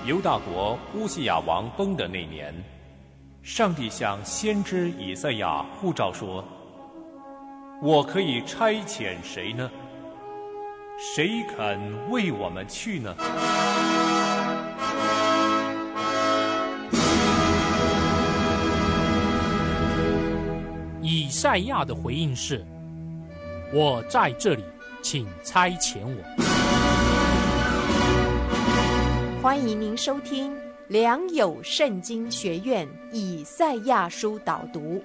犹大国乌西雅王崩的那年，上帝向先知以赛亚呼召说：我可以差遣谁呢？谁肯为我们去呢？ 以赛亚的回应是：我在这里，请差遣我。 欢迎您收听良友圣经学院以赛亚书导读。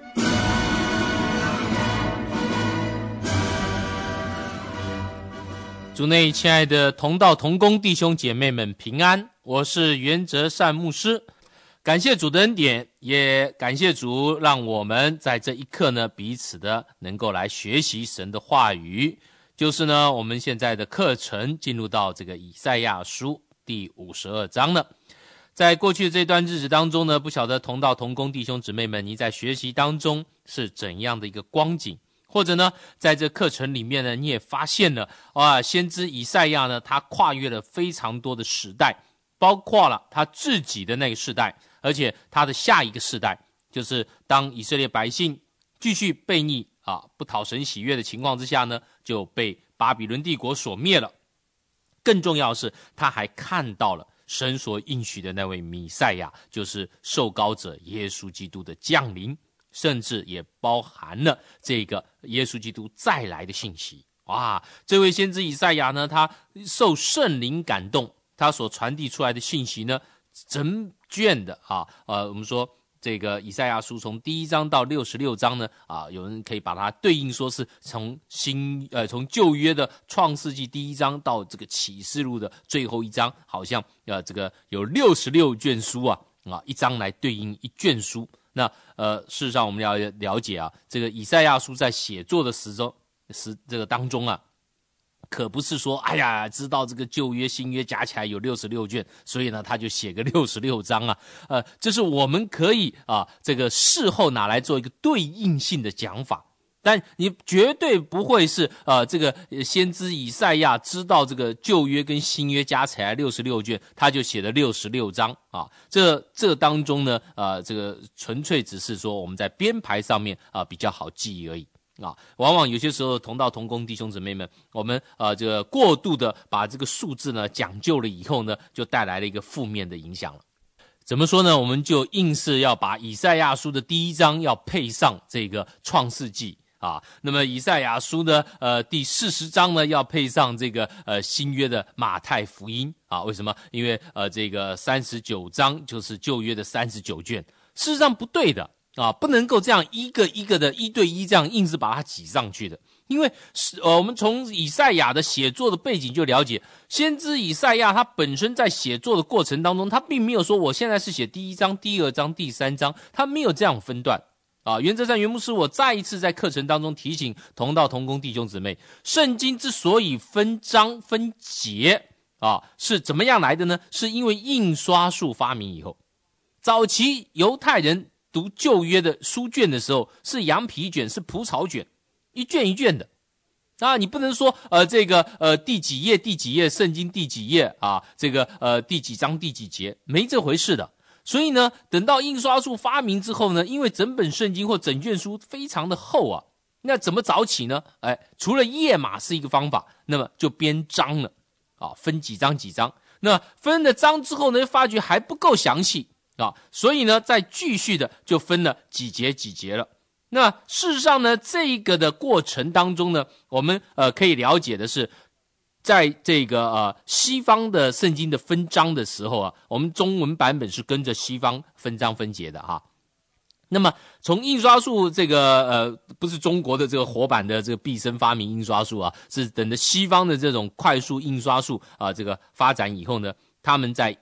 主内亲爱的同道同工弟兄姐妹们平安，我是袁哲善牧师。感谢主的恩典，也感谢主让我们在这一刻呢，彼此的能够来学习神的话语。就是呢，我们现在的课程进入到这个以赛亚书第52章了。在过去这段日子当中呢，不晓得同道同工弟兄姊妹们，你在学习当中是怎样的一个光景？或者呢，在这课程里面呢，你也发现了先知以赛亚呢，他跨越了非常多的时代，包括了他自己的那个世代，而且他的下一个世代，就是当以色列百姓继续悖逆不讨神喜悦的情况之下呢，就被巴比伦帝国所灭了。更重要的是，他还看到了神所应许的那位弥赛亚，就是受膏者耶稣基督的降临，甚至也包含了这个耶稣基督再来的信息。这位先知以赛亚呢，他受圣灵感动，他所传递出来的信息呢，整卷的我们说这个以赛亚书从第1章到66章呢，有人可以把它对应说是从旧约的创世纪第1章到这个启示录的最后一章，好像这个有66卷书一章来对应一卷书。那事实上我们要了解这个以赛亚书在写作的这个当中可不是说知道这个旧约新约加起来有66卷，所以呢他就写个66章这是我们可以这个事后拿来做一个对应性的讲法。但你绝对不会是这个先知以赛亚知道这个旧约跟新约加起来66卷，他就写了66章这当中呢这个纯粹只是说我们在编排上面比较好记忆而已。往往有些时候同道同工弟兄姊妹们，我们这个过度的把这个数字呢讲究了以后呢，就带来了一个负面的影响了。怎么说呢？我们就硬是要把以赛亚书的第1章要配上这个创世纪那么以赛亚书的第40章呢要配上这个新约的马太福音为什么？因为这个39章就是旧约的39卷，事实上不对的不能够这样一个一个的一对一这样硬是把它挤上去的。因为我们从以赛亚的写作的背景就了解，先知以赛亚他本身在写作的过程当中，他并没有说我现在是写第1章、第2章、第3章，他没有这样分段原则上袁牧师我再一次在课程当中提醒同道同工弟兄姊妹，圣经之所以分章分节是怎么样来的呢？是因为印刷术发明以后，早期犹太人读旧约的书卷的时候是羊皮卷，是蒲草卷，一卷一卷的你不能说这个第几页第几页圣经第几页这个第几章第几节，没这回事的。所以呢，等到印刷术发明之后呢，因为整本圣经或整卷书非常的厚那怎么早起呢？除了页码是一个方法，那么就编章了分几章几章。那分了章之后呢，发觉还不够详细所以呢再继续的就分了几节几节了。那事实上呢，这个的过程当中呢，我们可以了解的是，在这个西方的圣经的分章的时候我们中文版本是跟着西方分章分节的那么从印刷术这个不是中国的这个活版的这个毕生发明印刷术是等着西方的这种快速印刷术这个发展以后呢，他们在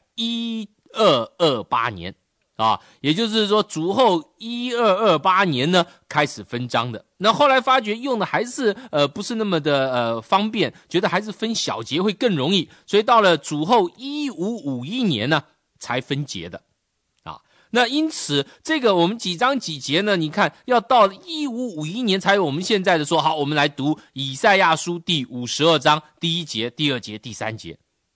1228年也就是说主后1228年呢开始分章的。那后来发觉用的还是不是那么的方便，觉得还是分小节会更容易，所以到了主后1551年呢才分节的那因此这个我们几章几节呢，你看要到1551年才有我们现在的说好，我们来读以赛亚书第52章第1节第2节第3节。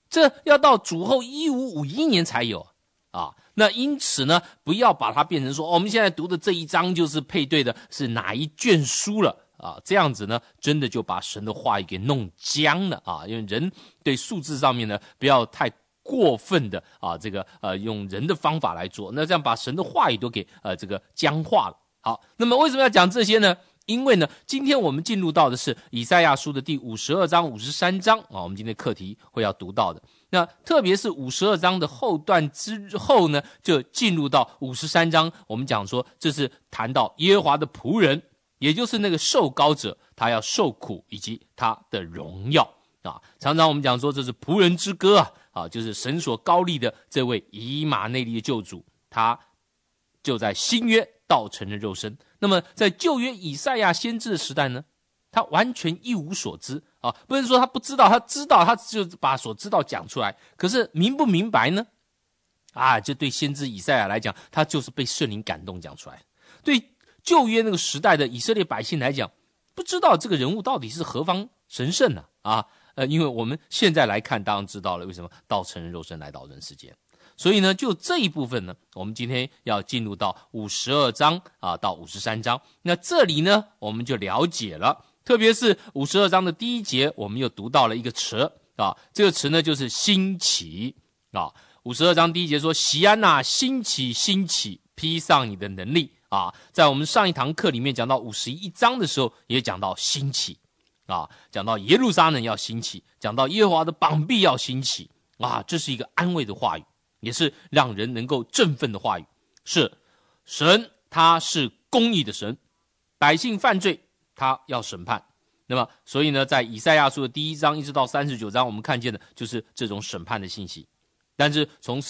这要到主后1551年才有啊。那因此呢，不要把它变成说，我们现在读的这一章就是配对的是哪一卷书了啊，这样子呢，真的就把神的话语给弄僵了啊。因为人对数字上面呢，不要太过分的啊，这个用人的方法来做，那这样把神的话语都给这个僵化了。好，那么为什么要讲这些呢？因为呢，今天我们进入到的是以赛亚书的第52章、53章啊，我们今天课题会要读到的。那特别是52章的后段之后呢，就进入到53章，我们讲说这是谈到耶和华的仆人，也就是那个受膏者，他要受苦以及他的荣耀啊。常常我们讲说这是仆人之歌啊，就是神所膏立的这位以马内利的救主，他就在新约道成了肉身。那么在旧约以赛亚先知的时代呢，他完全一无所知啊，不是说他不知道，他知道，他就把所知道讲出来。可是明不明白呢？啊，就对先知以赛亚来讲，他就是被圣灵感动讲出来。对旧约那个时代的以色列百姓来讲，不知道这个人物到底是何方神圣呢？因为我们现在来看，当然知道了为什么道成了肉身来到人世间。所以呢，就这一部分呢，我们今天要进入到52章到53章。那这里呢，我们就了解了，特别是52章的第1节，我们又读到了一个词啊，这个词呢就是兴起啊。52章第1节说：“锡安哪，兴起，兴起，披上你的能力啊。”在我们上一堂课里面讲到51章的时候，也讲到兴起啊，讲到耶路撒冷要兴起，讲到耶和华的膀臂要兴起啊，这是一个安慰的话语。也是让人能够振奋的话语，是神他是公义的神，百姓犯罪他要审判。那么所以呢，在以赛亚书的第1章一直到39章，我们看见的就是这种审判的信息。但是从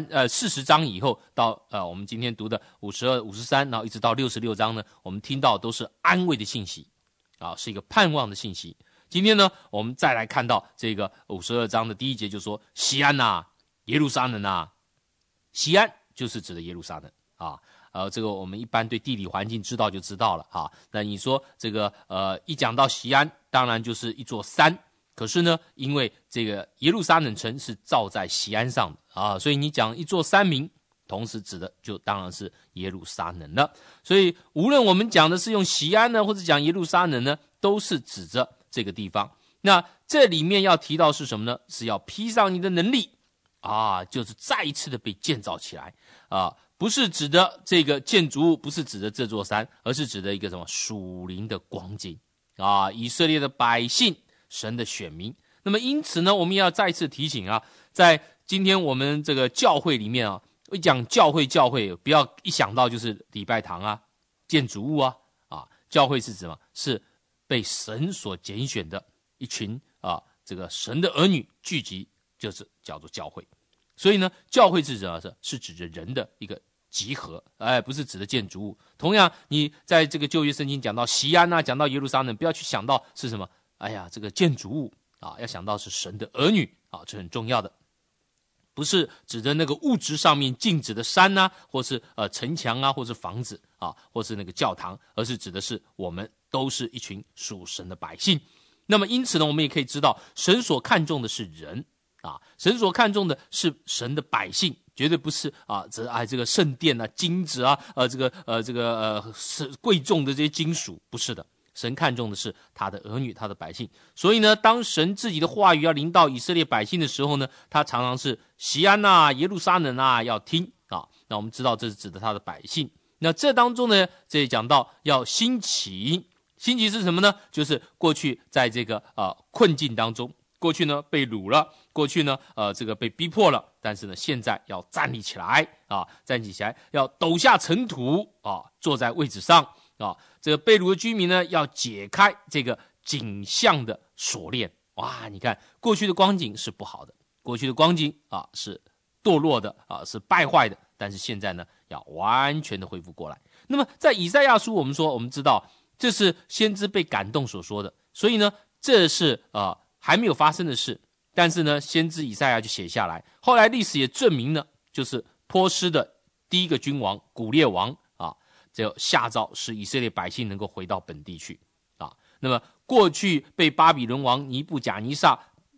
40章以后到我们今天读的52、53，然后一直到66章呢，我们听到都是安慰的信息啊，是一个盼望的信息。今天呢，我们再来看到这个52章的第1节，就说：“锡安哪，耶路撒冷啊。”锡安就是指的耶路撒冷啊，这个我们一般对地理环境知道就知道了啊。那你说这个一讲到锡安，当然就是一座山。可是呢，因为这个耶路撒冷城是造在锡安上的啊，所以你讲一座山名，同时指的就当然是耶路撒冷了。所以无论我们讲的是用锡安呢，或者讲耶路撒冷呢，都是指着这个地方。那这里面要提到是什么呢？是要披上你的能力。就是再一次的被建造起来不是指的这个建筑物，不是指的这座山，而是指的一个什么属灵的光景以色列的百姓，神的选民。那么因此呢，我们要再一次提醒在今天我们这个教会里面一讲教会，不要一想到就是礼拜堂建筑物教会是指什么？是被神所拣选的一群这个神的儿女聚集，就是叫做教会。所以呢，教会是指着人的一个集合，不是指的建筑物。同样，你在这个旧约圣经讲到锡安讲到耶路撒冷，不要去想到是什么，这个建筑物要想到是神的儿女这很重要的。不是指的那个物质上面静止的山或是城墙或是房子或是那个教堂，而是指的是我们都是一群属神的百姓。那么因此呢，我们也可以知道，神所看重的是人神所看重的是神的百姓，绝对不是这个圣殿金子是贵重的这些金属，不是的。神看重的是他的儿女，他的百姓。所以呢，当神自己的话语要临到以色列百姓的时候呢，他常常是锡安耶路撒冷要听那我们知道这是指的他的百姓。那这当中呢，这里讲到要兴起，兴起是什么呢？就是过去在这个困境当中，过去呢被掳了，过去呢这个被逼迫了，但是呢现在要站立起来站立起来，要抖下尘土坐在位置上这个被掳的居民呢要解开这个颈项的锁链。你看过去的光景是不好的，过去的光景是堕落的是败坏的，但是现在呢要完全的恢复过来。那么在以赛亚书我们知道这是先知被感动所说的，所以呢这是还没有发生的事，但是呢先知以赛亚就写下来。后来历史也证明呢，就是波斯的第一个君王古列王就下诏使以色列百姓能够回到本地去那么过去被巴比伦王尼布甲尼撒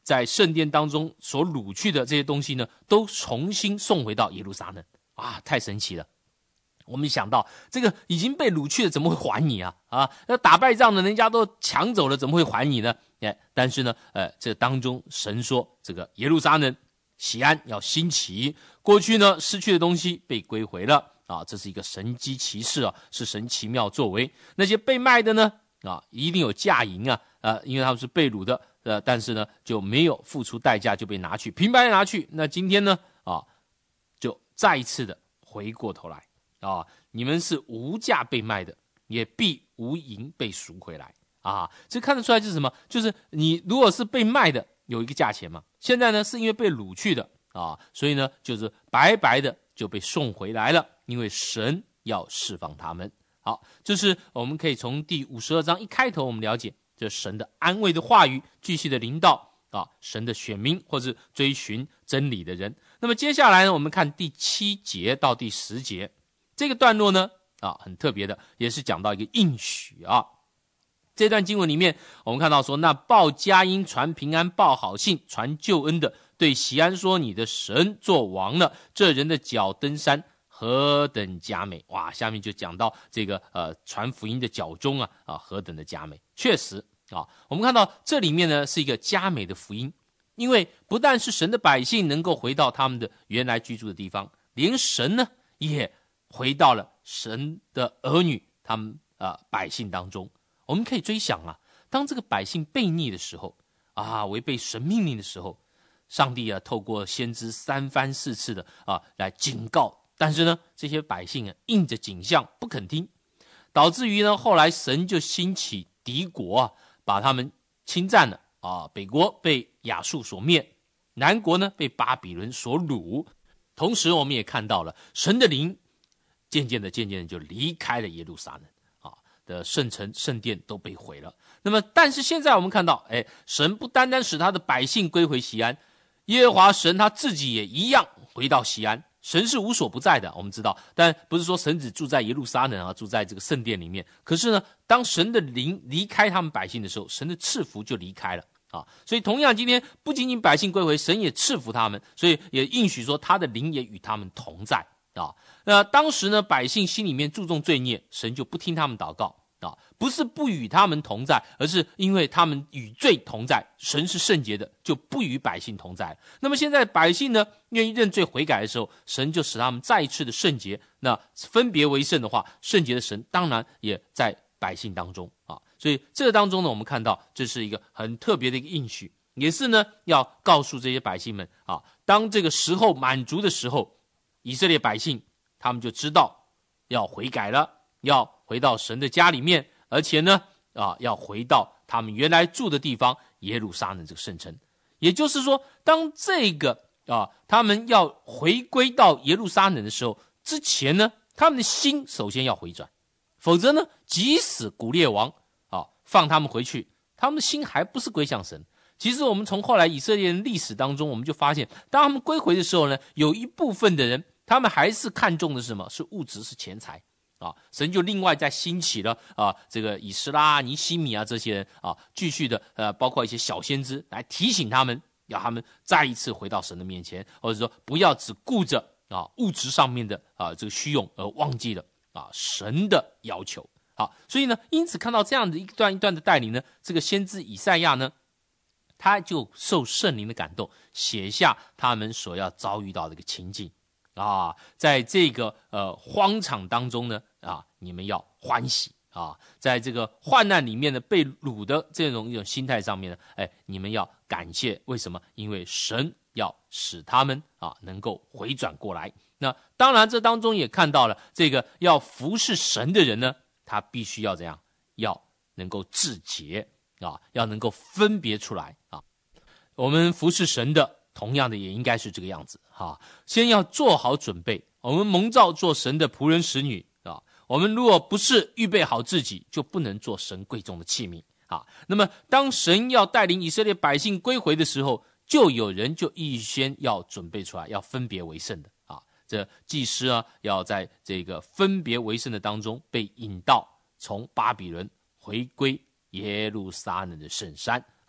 在圣殿当中所掳去的这些东西呢，都重新送回到耶路撒冷啊，太神奇了。我们想到这个已经被掳去了，怎么会还你啊？那打败仗的人家都抢走了，怎么会还你呢？但是呢，这当中神说，这个耶路撒冷西安要兴起，过去呢失去的东西被归回了啊，这是一个神机骑士啊，是神奇妙作为。那些被卖的呢一定有价银啊，因为他们是被掳的，但是呢就没有付出代价就被拿去，平白拿去。那今天呢就再一次的回过头来你们是无价被卖的，也必无银被赎回来这看得出来就是什么？就是你如果是被卖的，有一个价钱嘛，现在呢是因为被掳去的所以呢就是白白的就被送回来了，因为神要释放他们。好，这是我们可以从第52章一开头我们了解，这神的安慰的话语继续的临到神的选民或是追寻真理的人。那么接下来呢，我们看第7节到第10节这个段落呢很特别的，也是讲到一个应许这段经文里面我们看到说，那报佳音传平安报好信传救恩的，对西安说，你的神做王了，这人的脚登山何等佳美。哇，下面就讲到这个传福音的脚中何等的佳美。确实我们看到这里面呢是一个佳美的福音，因为不但是神的百姓能够回到他们的原来居住的地方，连神呢也回到了神的儿女他们百姓当中。我们可以追想当这个百姓悖逆的时候违背神命令的时候，上帝透过先知3番4次的来警告，但是呢这些百姓应着景象不肯听，导致于呢后来神就兴起敌国把他们侵占了北国被亚述所灭，南国呢被巴比伦所掳。同时我们也看到了神的灵渐渐的就离开了耶路撒冷的圣城圣殿都被毁了。那么但是现在我们看到神不单单使他的百姓归回西安，耶和华神他自己也一样回到西安。神是无所不在的，我们知道，但不是说神只住在耶路撒冷住在这个圣殿里面。可是呢当神的灵离开他们百姓的时候，神的赐福就离开了所以同样今天不仅仅百姓归回，神也赐福他们，所以也应许说他的灵也与他们同在那当时呢百姓心里面注重罪孽，神就不听他们祷告不是不与他们同在，而是因为他们与罪同在，神是圣洁的，就不与百姓同在。那么现在百姓呢愿意认罪悔改的时候，神就使他们再一次的圣洁，那分别为圣的话，圣洁的神当然也在百姓当中所以这个当中呢，我们看到这是一个很特别的一个应许，也是呢要告诉这些百姓们当这个时候满足的时候，以色列百姓他们就知道要悔改了，要回到神的家里面，而且呢要回到他们原来住的地方耶路撒冷这个圣城。也就是说当这个他们要回归到耶路撒冷的时候，之前呢他们的心首先要回转，否则呢即使古列王放他们回去，他们的心还不是归向神。其实我们从后来以色列人历史当中，我们就发现当他们归回的时候呢，有一部分的人他们还是看重的是什么？是物质，是钱财神就另外再兴起了这个以斯拉尼西米这些人继续的包括一些小先知来提醒他们，要他们再一次回到神的面前，或者说不要只顾着物质上面的这个虚用，而忘记了神的要求。所以呢因此看到这样的一段一段的带领呢，这个先知以赛亚呢他就受圣灵的感动，写下他们所要遭遇到的一个情境在这个荒场当中呢你们要欢喜在这个患难里面呢被掳的这种一种心态上面呢你们要感谢。为什么？因为神要使他们能够回转过来。那当然这当中也看到了这个要服侍神的人呢，他必须要怎样？要能够自洁要能够分别出来我们服侍神的同样的也应该是这个样子先要做好准备。我们蒙召做神的仆人使女我们如果不是预备好自己，就不能做神贵重的器皿那么当神要带领以色列百姓归回的时候，就有人就预先要准备出来，要分别为圣的这祭司要在这个分别为圣的当中被引到从巴比伦回归耶路撒冷的圣山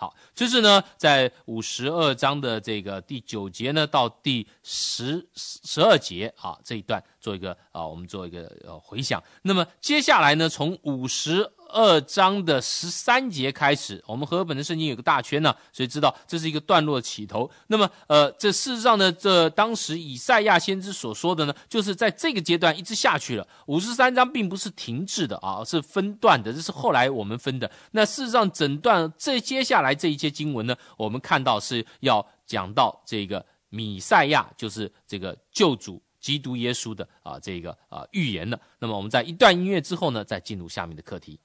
好，就是呢，在52章的这个第9节呢，到第12节啊这一段做一个我们做一个回想。那么接下来呢，从52章的13节开始，我们和合本的圣经有个大圈呢，所以知道这是一个段落起头。那么这事实上呢，这当时以赛亚先知所说的呢，就是在这个阶段一直下去了。53章并不是停滞的啊，是分段的，这是后来我们分的。那事实上整段接下来这一些经文呢，我们看到是要讲到这个弥赛亚，就是这个救主基督耶稣的这个预言了。那么我们在一段音乐之后呢，再进入下面的课题。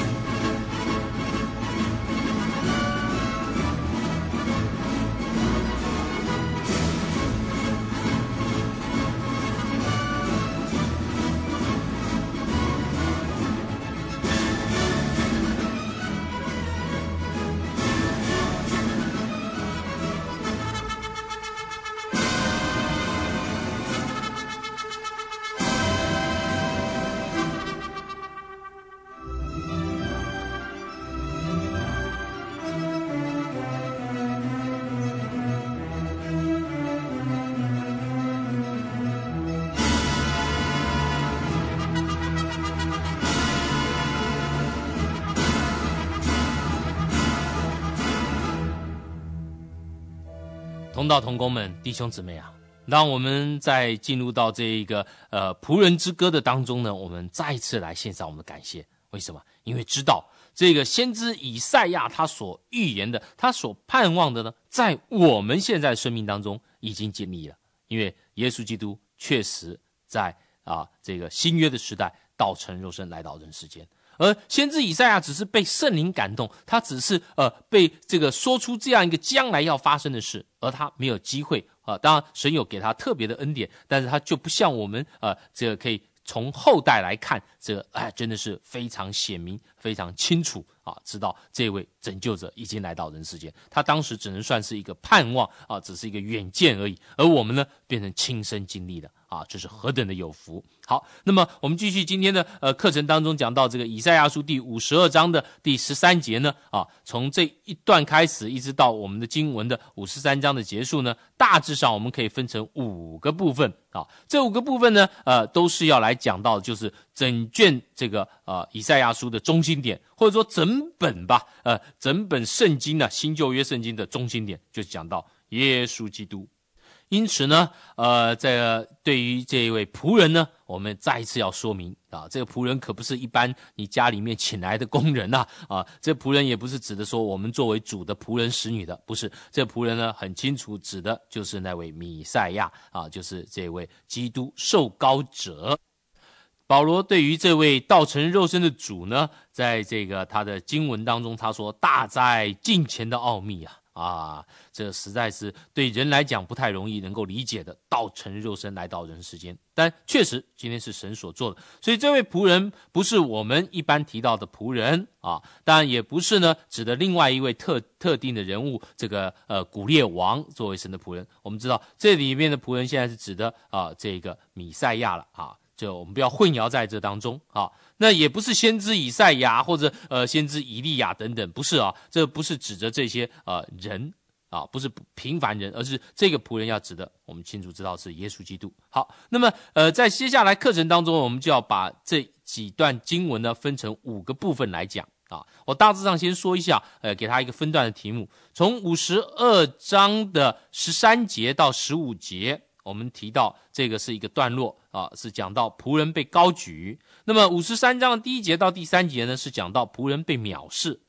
同道同工们，弟兄姊妹啊，让我们在进入到这一个仆人之歌的当中呢，我们再一次来献上我们的感谢。为什么？因为知道这个先知以赛亚他所预言的，他所盼望的呢，在我们现在的生命当中已经经历了。因为耶稣基督确实在这个新约的时代道成肉身来到人世间。而先知以赛亚只是被圣灵感动，他只是被这个说出这样一个将来要发生的事，而他没有机会当然神有给他特别的恩典，但是他就不像我们这个可以从后代来看，这个真的是非常显明非常清楚知道这位拯救者已经来到人世间。他当时只能算是一个盼望只是一个远见而已，而我们呢变成亲身经历了这是何等的有福。好，那么我们继续今天的课程当中讲到这个以赛亚书第52章的第13节呢从这一段开始一直到我们的经文的53章的结束呢，大致上我们可以分成5个部分这5个部分呢都是要来讲到就是整卷这个以赛亚书的中心点，或者说整本吧整本圣经新旧约圣经的中心点就讲到耶稣基督。因此呢对于这一位仆人呢，我们再一次要说明这个仆人可不是一般你家里面请来的工人这仆人也不是指的说我们作为主的仆人使女的，不是，这仆人呢很清楚指的就是那位弥赛亚就是这位基督受膏者。保罗对于这位道成肉身的主呢，在这个他的经文当中他说大在近前的奥秘这实在是对人来讲不太容易能够理解的，道成肉身来到人世间，但确实今天是神所做的。所以这位仆人不是我们一般提到的仆人当然也不是呢指的另外一位特定的人物，这个古列王作为神的仆人。我们知道这里面的仆人现在是指的这个弥赛亚了就我们不要混淆在这当中那也不是先知以赛亚或者先知以利亚等等，不是这不是指着这些人不是平凡人，而是这个仆人要指的我们清楚知道是耶稣基督。好，那么在接下来课程当中，我们就要把这几段经文呢分成5个部分来讲我大致上先说一下给他一个分段的题目。从52章的13节到15节，我们提到这个是一个段落是讲到仆人被高举。那么53章的第1节到第3节呢，是讲到仆人被藐视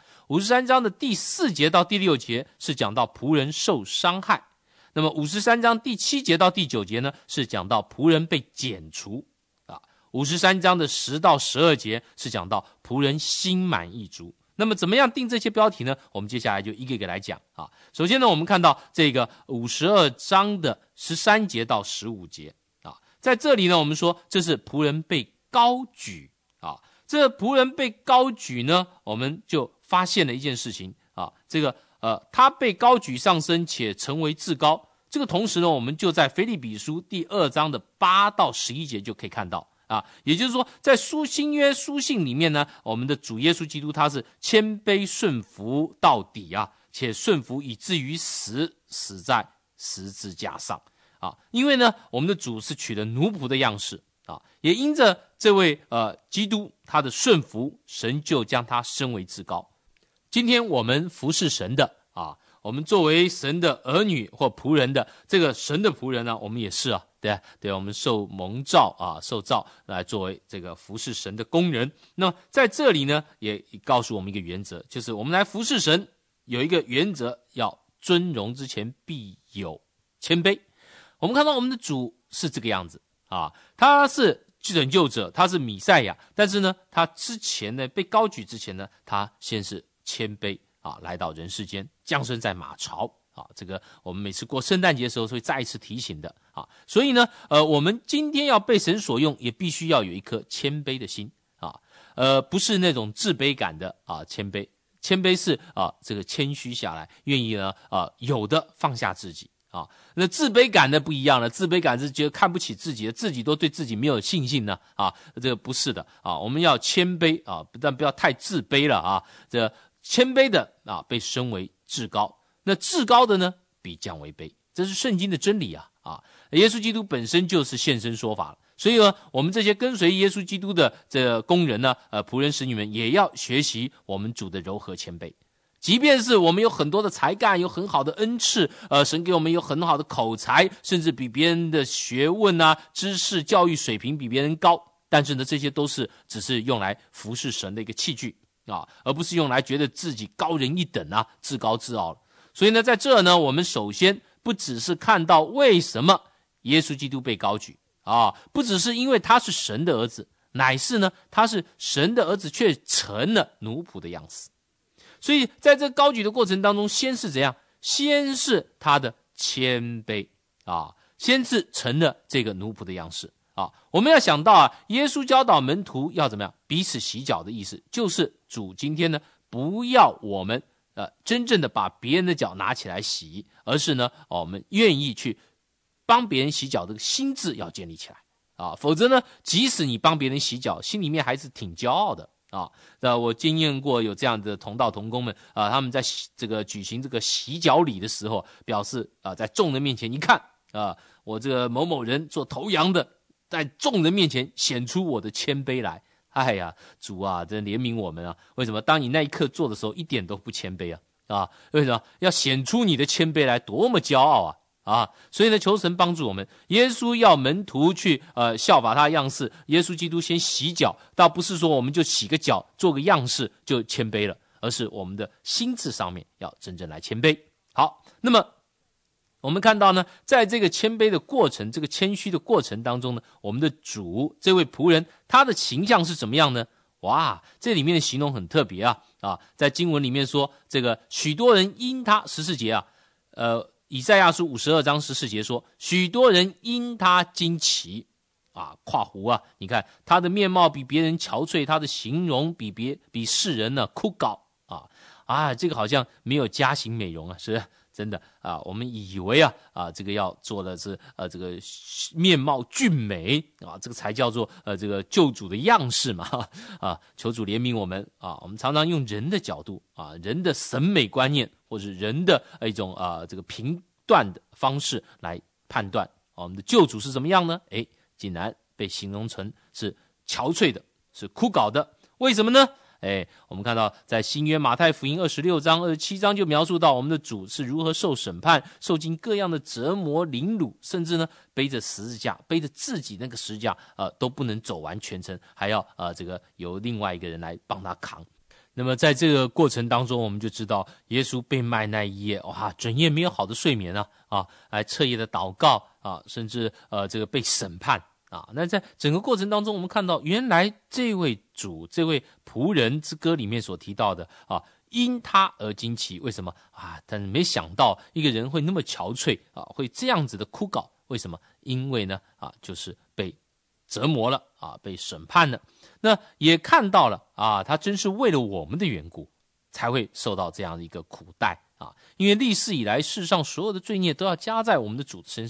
53章的第4节到第6节是讲到仆人受伤害。那么53章第7节到第9节呢，是讲到仆人被剪除53章的10到12节是讲到仆人心满意足。那么怎么样定这些标题呢？我们接下来就一个一个来讲首先呢，我们看到这个52章的13节到15节在这里呢，我们说这是仆人被高举这仆人被高举呢，我们就发现了一件事情这个他被高举上升且成为至高。这个同时呢，我们就在腓立比书第2章的8到11节就可以看到也就是说，在新约书信里面呢，我们的主耶稣基督他是谦卑顺服到底且顺服以至于死在十字架上因为呢，我们的主是取了奴仆的样式也因着这位基督他的顺服，神就将他升为至高。今天我们服侍神的我们作为神的儿女或仆人的这个神的仆人呢，我们也是对，我们受蒙召受召来作为这个服侍神的工人。那在这里呢，也告诉我们一个原则，就是我们来服侍神有一个原则，要尊荣之前必有谦卑。我们看到我们的主是这个样子他是拯救者，他是弥赛亚，但是呢，他之前呢被高举之前呢，他先是谦卑来到人世间，降生在马槽这个我们每次过圣诞节的时候会再一次提醒的所以呢我们今天要被神所用，也必须要有一颗谦卑的心不是那种自卑感的谦卑。谦卑是这个谦虚下来，愿意呢有的放下自己那自卑感呢不一样了，自卑感是觉得看不起自己的，自己都对自己没有信心呢这个不是的我们要谦卑但不要太自卑了这谦卑的被升为至高，那至高的呢必降为卑，这是圣经的真理耶稣基督本身就是现身说法，所以呢，我们这些跟随耶稣基督的这个工人呢仆人使女们也要学习我们主的柔和谦卑。即便是我们有很多的才干，有很好的恩赐神给我们有很好的口才，甚至比别人的学问知识教育水平比别人高，但是呢这些都是只是用来服侍神的一个器具而不是用来觉得自己高人一等自高自傲了。所以呢在这呢，我们首先不只是看到为什么耶稣基督被高举不只是因为他是神的儿子，乃是呢他是神的儿子却成了奴仆的样式。所以在这高举的过程当中，先是怎样？先是他的谦卑先是成了这个奴仆的样式我们要想到耶稣教导门徒要怎么样彼此洗脚的意思，就是主今天呢不要我们真正的把别人的脚拿起来洗，而是呢我们愿意去帮别人洗脚的心智要建立起来否则呢即使你帮别人洗脚，心里面还是挺骄傲的我经验过有这样的同道同工们他们在这个举行这个洗脚礼的时候，表示在众人面前一看我这个某某人做头羊的，在众人面前显出我的谦卑来。哎呀，主真怜悯我们为什么当你那一刻做的时候一点都不谦卑为什么要显出你的谦卑来，多么骄傲所以呢求神帮助我们。耶稣要门徒去效法他的样式，耶稣基督先洗脚，倒不是说我们就洗个脚做个样式就谦卑了，而是我们的心智上面要真正来谦卑。好，那么我们看到呢，在这个谦卑的过程，这个谦虚的过程当中呢，我们的主这位仆人他的形象是怎么样呢？哇，这里面的形容很特别在经文里面说，这个许多人因他14节以赛亚书52章14节说，许多人因他惊奇括弧你看他的面貌比别人憔悴，他的形容比世人呢枯槁这个好像没有加型美容是不是？真的我们以为这个要做的是这个面貌俊美这个才叫做这个救主的样式嘛求主怜悯我们我们常常用人的角度人的审美观念，或是人的一种这个评断的方式来判断我们的救主是怎么样呢？竟然被形容成是憔悴的，是枯槁的。为什么呢？我们看到在新约马太福音26章27章就描述到我们的主是如何受审判，受尽各样的折磨凌辱，甚至呢背着十字架，背着自己那个十字架都不能走完全程，还要这个由另外一个人来帮他扛。那么在这个过程当中，我们就知道耶稣被卖那一夜整夜没有好的睡眠来彻夜的祷告甚至这个被审判那在整个过程当中，我们看到原来这位主，这位仆人之歌里面所提到的因他而惊奇。为什么但没想到一个人会那么憔悴会这样子的枯槁。为什么？因为呢就是被折磨了被审判了。那也看到了他真是为了我们的缘故才会受到这样的一个苦待因为历世以来世上所有的罪孽都要加在我们的主身上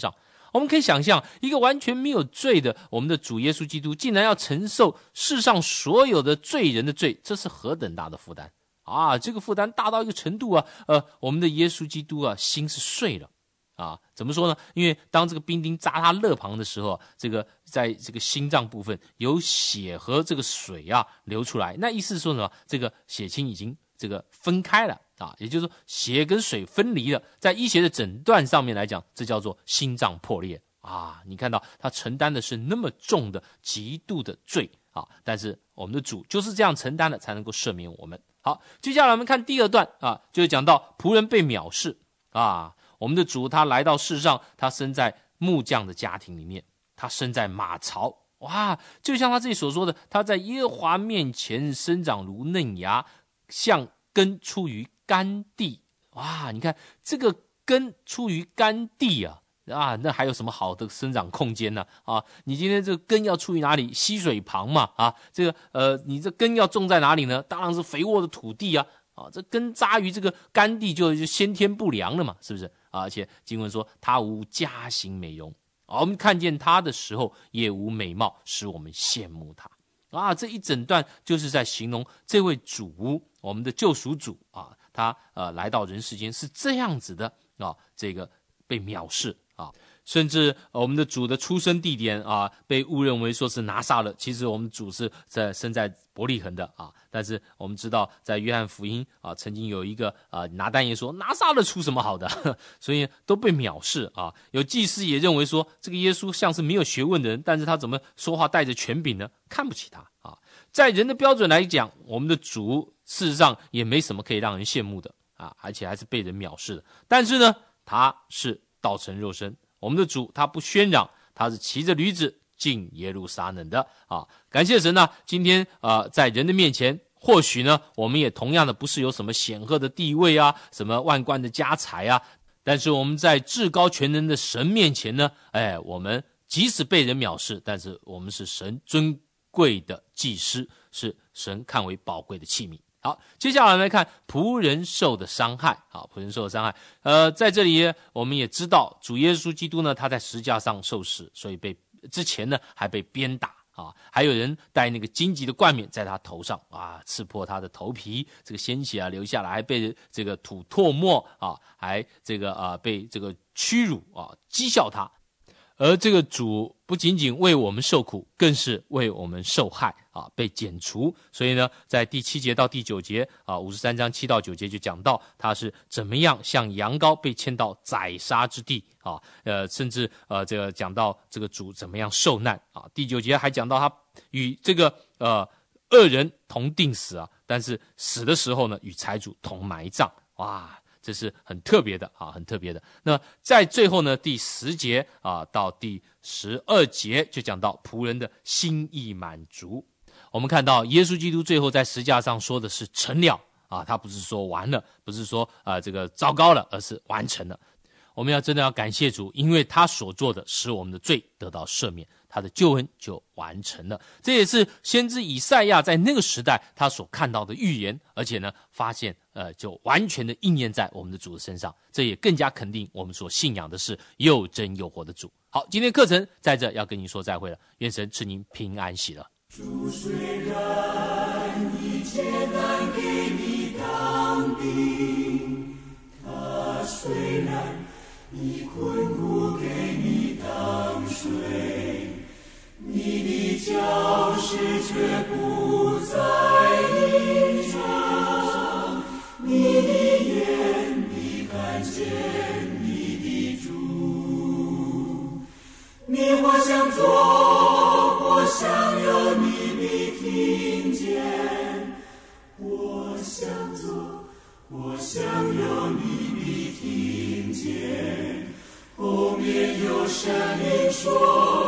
我们可以想象，一个完全没有罪的我们的主耶稣基督，竟然要承受世上所有的罪人的罪，这是何等大的负担啊！这个负担大到一个程度啊，我们的耶稣基督啊，心是碎了啊。怎么说呢？因为当这个兵丁扎他肋旁的时候，这个在这个心脏部分有血和这个水啊流出来，那意思是说什么？这个血清已经这个分开了啊，也就是说血跟水分离了。在医学的诊断上面来讲，这叫做心脏破裂啊。你看到他承担的是那么重的极度的罪啊，但是我们的主就是这样承担了，才能够赦免我们。好，接下来我们看第二段啊，就是讲到仆人被藐视啊。我们的主他来到世上，他生在木匠的家庭里面，他生在马槽，哇，就像他自己所说的，他在耶和华面前生长如嫩芽，像根出于干地。哇，你看这个根出于干地啊，那还有什么好的生长空间呢？啊，你今天这个根要出于哪里？溪水旁嘛，啊，这个你这根要种在哪里呢？当然是肥沃的土地啊，这根扎于这个干地就先天不良了嘛，是不是？而且经文说他无佳形美容，我们看见他的时候也无美貌，使我们羡慕他。这一整段就是在形容这位主，我们的救赎主啊，他来到人世间是这样子的啊，这个被藐视啊，甚至我们的主的出生地点啊，被误认为说是拿撒勒，其实我们主是生在伯利恒的啊。但是我们知道，在约翰福音啊，曾经有一个拿但业说拿撒勒出什么好的，所以都被藐视啊。有祭司也认为说，这个耶稣像是没有学问的人，但是他怎么说话带着权柄呢？看不起他啊。在人的标准来讲，我们的主事实上也没什么可以让人羡慕的啊，而且还是被人藐视的。但是呢，他是道成肉身，我们的主他不喧嚷，他是骑着驴子进耶路撒冷的啊！感谢神呢，今天在人的面前，或许呢，我们也同样的不是有什么显赫的地位啊，什么万贯的家财啊，但是我们在至高全能的神面前呢，我们即使被人藐视，但是我们是神尊贵的祭司，是神看为宝贵的器皿。好，接下来来看仆人受的伤害。好，仆人受的伤害，在这里我们也知道，主耶稣基督呢，他在十架上受死，所以之前呢还被鞭打啊，还有人戴那个荆棘的冠冕在他头上啊，刺破他的头皮，这个鲜血流下来，还被这个吐唾沫啊，还这个被这个屈辱啊，讥笑他。而这个主不仅仅为我们受苦，更是为我们受害啊，被剪除。所以呢，在第7节到第9节啊，53章7到9节就讲到他是怎么样像羊羔被牵到宰杀之地啊，甚至这个讲到这个主怎么样受难啊。第9节还讲到他与这个恶人同定死啊，但是死的时候呢，与财主同埋葬。哇！这是很特别的啊，很特别的。那在最后呢，第10节啊到第12节就讲到仆人的心意满足。我们看到耶稣基督最后在十架上说的是成了啊，他不是说完了，不是说这个糟糕了，而是完成了。我们真的要感谢主，因为他所做的使我们的罪得到赦免，他的救恩就完成了。这也是先知以赛亚在那个时代他所看到的预言，而且呢发现就完全的应验在我们的主的身上。这也更加肯定我们所信仰的是又真又活的主。好，今天课程在这要跟您说再会了，愿神赐您平安喜乐。 主虽然一切难给你当兵，他虽然一困苦给你当水，你的脚石却不再硬伤，你的眼必看见你的主。你或想做，或想有，你必听见；我想做，我想有，你必听见。后面有声音说。